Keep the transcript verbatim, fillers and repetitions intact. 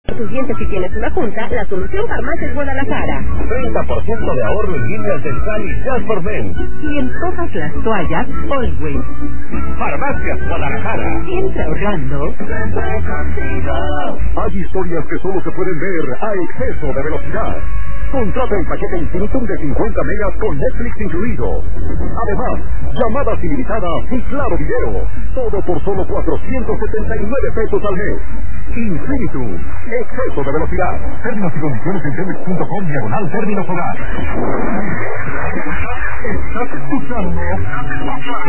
Tus dientes si tienes una junta, la solución Farmacias Guadalajara. treinta por ciento de ahorro en líneas dental y Just for Men. Y en todas las toallas, Always. Farmacias Guadalajara. Siempre ahorrando. Hay historias que solo se pueden ver a exceso de velocidad. Contrata el paquete Infinitum de cincuenta megas con Netflix incluido. Además, llamadas ilimitadas y claro video. Todo por solo cuatrocientos setenta y nueve pesos al mes. Infinitum. Exceso de velocidad. Términos y condiciones en telmex punto com diagonal términos hogar. ¿Estás escuchando?